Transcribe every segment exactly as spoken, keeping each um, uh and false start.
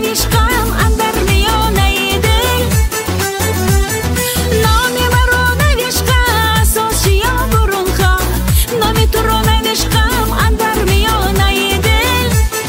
عشقم اندر میانه دل نام مرا نوشته اساس یا برون خواه نام تو را نوشتم اندر میانه دل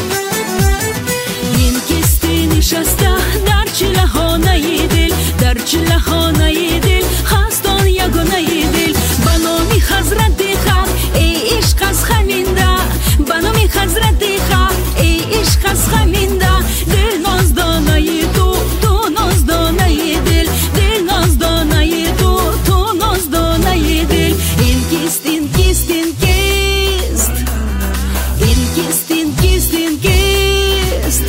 این کیستی نشسته در چلهانه دل در چلهانه دل خستان یگانه دل به نام حضرت خاک ای عشق از خمینده به نام حضرت خاک ای عشق از خمینده دل نازدانه تو تو نازدانه دل دل نازدانه تو تو نازدانه دل این کیست این کیست این کیست این کیست این کیست این کیست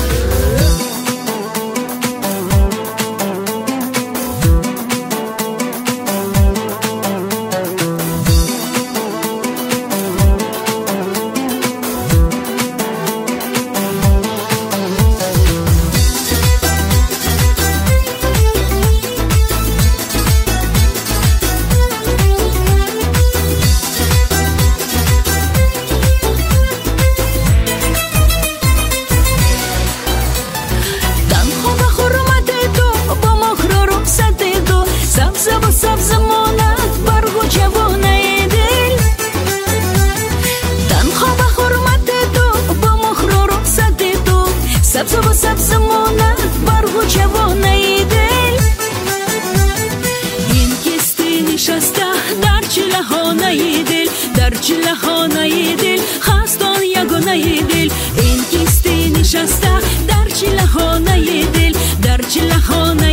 سبز ماند برگو جوانه دل تنها به حرمت تو با مخرو رخصت تو سبز و سبز ماند برگو جوانه دل این کیستی نشسته در چلهانه دل در چلهانه دل خستان یگانه دل این کیستی نشسته در چلهانه دل در چلهانه